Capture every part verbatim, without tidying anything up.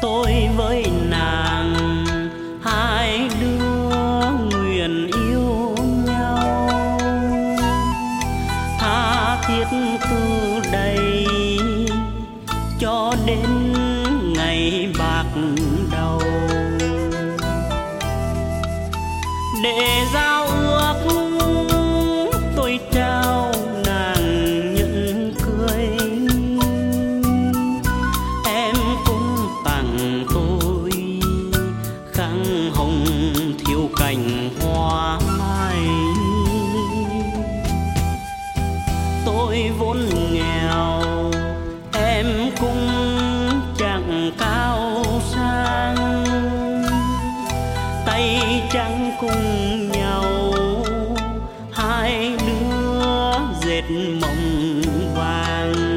tôi với nàng hai đứa nguyện yêu nhau tha thiết từ đây cho đến ngày bạc đầu. Để giao ước tôi trao nàng nhẫn cưới, em cũng tặng tôi khăn hồng thiếu cành hoa mai. Tôi vốn nghèo em cũng chẳng cao sang, tay trắng cùng nhau hai đứa dệt mộng vàng.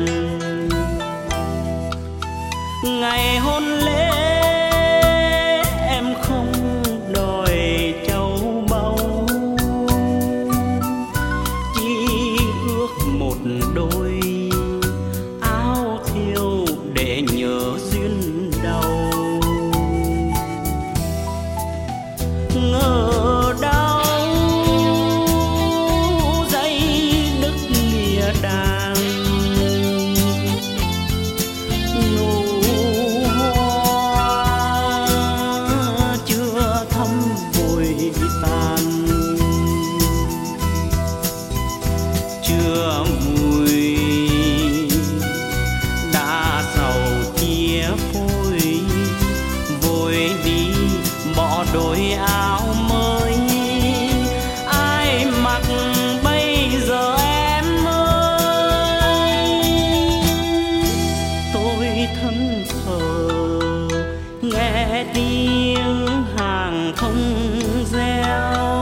Ngày hôn lễ em không đòi châu báu, chỉ ước một đôi áo thiêu để nhớ duyên đầu. Ngờ đâu dây đức nghĩa đàn nụ hoa chưa thắm vội tàn, chưa mùi đã sầu chia phôi. Vội đi bỏ đôi áo mới ai mặc bây giờ em ơi. Tôi thẫn thờ nghe tiếng hàng thông reo,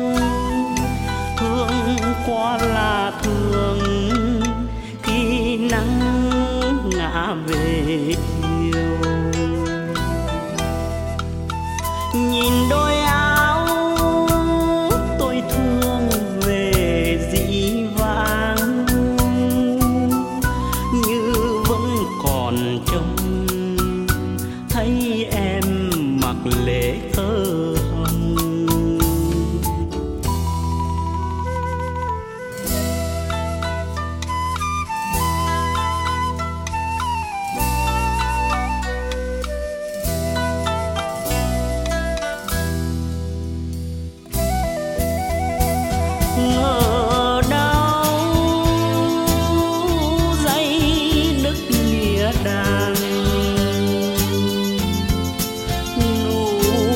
thương quá là thương khi nắng ngã về chiều. Nhìn đôi áo tôi thương về dĩ vãng, như vẫn còn trông thấy em mặc lễ thơ hồng. Ngờ đâu dây đức nghĩa đàn nụ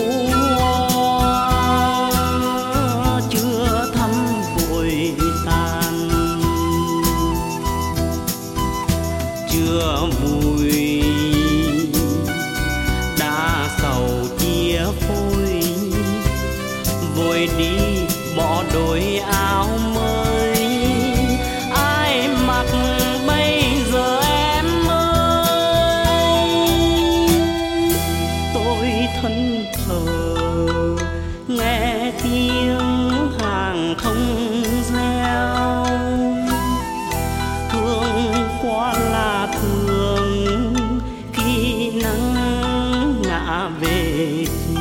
hoa chưa thắm vội tàn, chưa mùi đã sầu chia phôi. Vội đi bỏ đôi áo mới ai mặc bây giờ em ơi. Tôi thẫn thờ nghe tiếng hàng thông reo, thương quá là thương khi nắng ngã về.